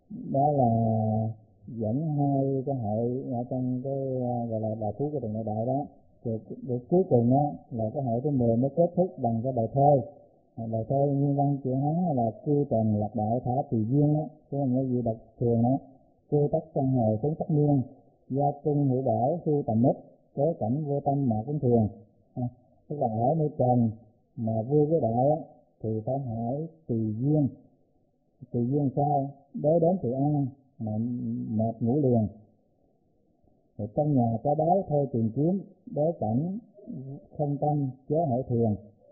Đó là dẫn hai cái hội ở trong cái gọi là bài thú của Trần Đại Đạo đó. Rồi cuối cùng á là cái hội thứ 10 mới kết thúc bằng cái bài thơ. Bài thơ nguyên văn chữ Hán là cư trần lạc đạo thả tùy duyên á, chứ không có gì đọc thường á. Cư tất căn hồi sống tất niên, gia trung hữu bảo sư tầm ích, cố cảnh vô tâm mà cũng thường. Tức là ở nơi trần mà vui với đạo á thì phải hỏi tùy duyên. Tùy duyên sao? Đói đến thì ăn, mà mệt ngủ liền. Rồi trong nhà có đói thôi tìm kiếm, đối cảnh không tâm chớ hỏi thường.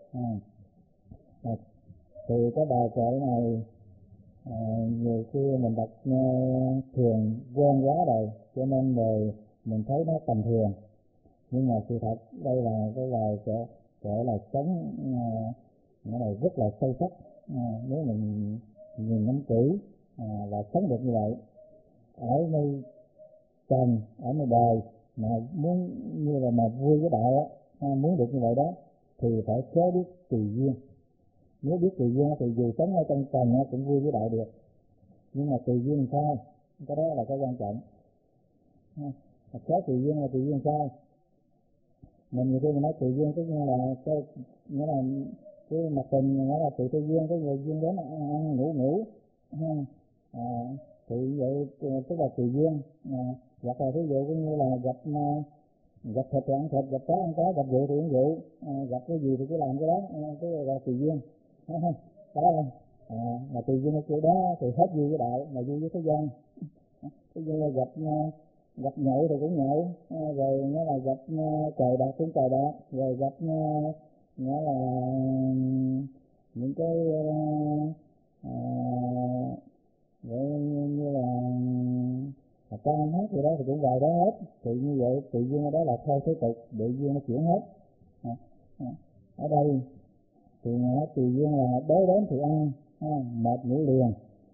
Thì cái bài kệ này nhiều khi mình đọc thường quen quá rồi, cho nên rồi mình thấy nó tầm thường. Nhưng mà sự thật đây là cái bài kệ là sống, nó là rất là sâu sắc. Nếu mình nhìn ngắm kỹ và sống được như vậy ở nơi trần, ở nơi đời mà muốn như là mà vui với đạo á, muốn được như vậy đó thì phải khéo biết tùy duyên. Nếu biết tùy duyên thì dù sống ở trong trần cũng vui với đạo được. Nhưng mà tùy duyên sao? Cái đó là cái quan trọng. Khéo tùy duyên là tùy duyên sao? Mình nhiều khi mình nói tùy duyên tức là cái nghĩa là cái mặt tình, nghĩa là tùy duyên, cái người duyên đến ăn ngủ thì vậy tức là tùy duyên. Hoặc là ví dụ như là gặp thịt thì ăn thịt, gặp cá ăn cá, gặp rượu thì uống rượu, gặp cái gì thì cứ làm cái đó, cái là tùy duyên. Đó không? Mà tùy duyên cái kiểu đó thì hết vui với đạo, mà vui với thế gian. Ví dụ là gặp nhậu thì cũng nhậu, rồi nó là gặp cờ bạc cũng cờ bạc, rồi gặp nó là những cái vậy như là ca ăn hát gì đó thì cũng vào đó hết. Thì như vậy tự nhiên đó là theo thế tục, tự nhiên nó chuyển hết. Ở đây thì nó tự nhiên là đói đến thì ăn, mệt ngủ liền,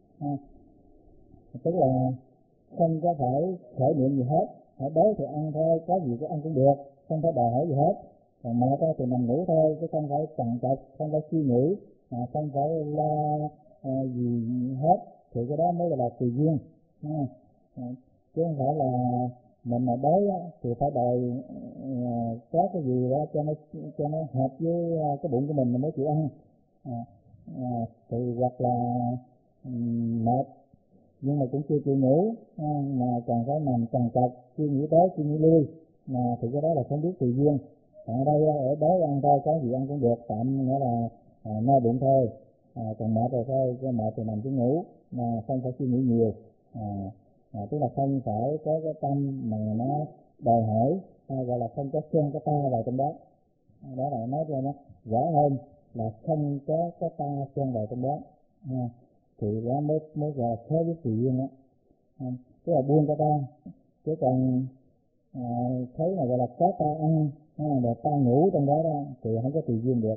tức là không có phải khởi niệm gì hết, đói thì ăn thôi, có gì cứ ăn cũng được, không phải đòi hỏi gì hết. Còn mệt thì nằm ngủ thôi, chứ không phải trằn trọc, không phải suy nghĩ, không phải lo gì hết. Thì cái đó mới là tùy duyên, chứ không phải là mình mà đói thì phải đòi có cái gì đó cho nó hợp với cái bụng của mình mới chịu ăn. Thì hoặc là mệt nhưng mà cũng chưa chịu ngủ, mà còn phải nằm trằn trọc suy nghĩ tới suy nghĩ lui, mà thì cái đó là không biết tùy duyên. Còn ở đây ở đói ăn thôi, có gì ăn cũng được, tạm nghĩa là no bụng thôi. Còn mệt rồi thôi, cái mệt thì nằm chỉ ngủ mà không phải suy nghĩ nhiều. Tức là không phải có cái tâm mà nó đòi hỏi, gọi là không có xen cái ta vào trong đó. Đó là nói cho nó rõ hơn là không có cái ta xen vào trong đó. Thì đó mới là khéo biết tùy duyên đó. Tức là buông cái ta, chứ còn thấy là gọi là có ta ăn, rồi ta ngủ trong đó đó thì không có tùy duyên được.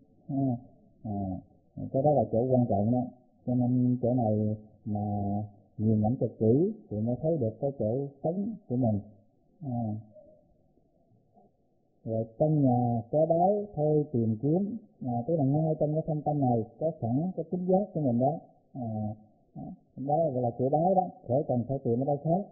Cái đó là chỗ quan trọng đó. Cho nên chỗ này mà nhìn ngắm cho kỹ thì mới thấy được cái chỗ sống của mình. Rồi trong nhà có đói thôi tìm kiếm, tức là ngay trong cái thâm tâm này có sẵn cái tính giác của mình đó. Đó gọi là chỗ đói đó, khỏi cần phải tìm ở đâu khác.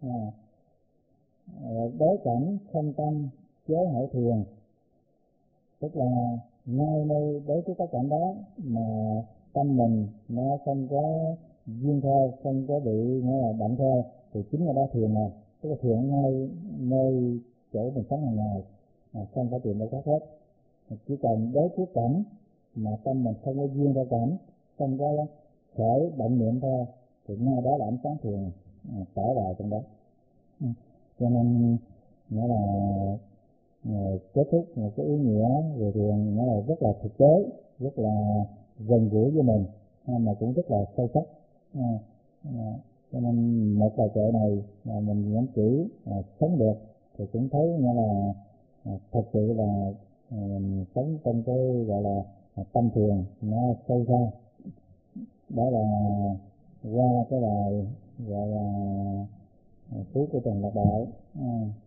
Đối cảnh không tâm chớ hỏi thường, tức là ngay nơi đối với cái cảnh đó mà tâm mình nó không có duyên theo, không có bị nghĩa là động theo, thì chính là đó thiền này. Tức là thiền ngay nơi chỗ mình sống hàng ngày, không phải tìm đâu khác hết. Chỉ cần đối trước cảnh mà tâm mình không có duyên theo cảnh, không có khởi động niệm theo, thì ngay đó là ánh sáng thiền tỏ vào trong đó. Cho nên nghĩa là kết thúc một cái ý nghĩa về thiền nó là rất là thực tế, rất là gần gũi với mình, mà cũng rất là sâu sắc. Cho nên một bài kệ này mà mình nhắm kỹ sống được thì cũng thấy nghĩa là thật sự là mình sống trong cái gọi là tâm thiền nó sâu xa. Đó là qua cái bài gọi là Phú của Trần Lạc Đạo.